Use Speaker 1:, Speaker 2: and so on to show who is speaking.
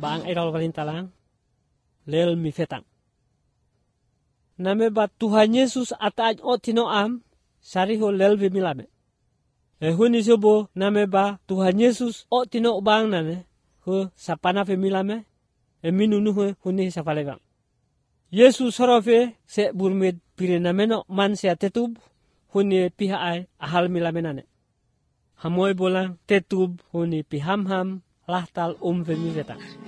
Speaker 1: baang irol valintalang lel mi fetang. Name ba Tuhan Yesus ataaj o tinoam sariho lel vi milame. Huni sobo name ba Tuhan Yesus o tino bang nane hu sapana ve milame minunu huni sapalebang. Yesus sorofe se burmid pire nameno man se tetub huni piha ay ahal milame nane. Hamoy bolang tetub huni piham lahtal ve mi fetang.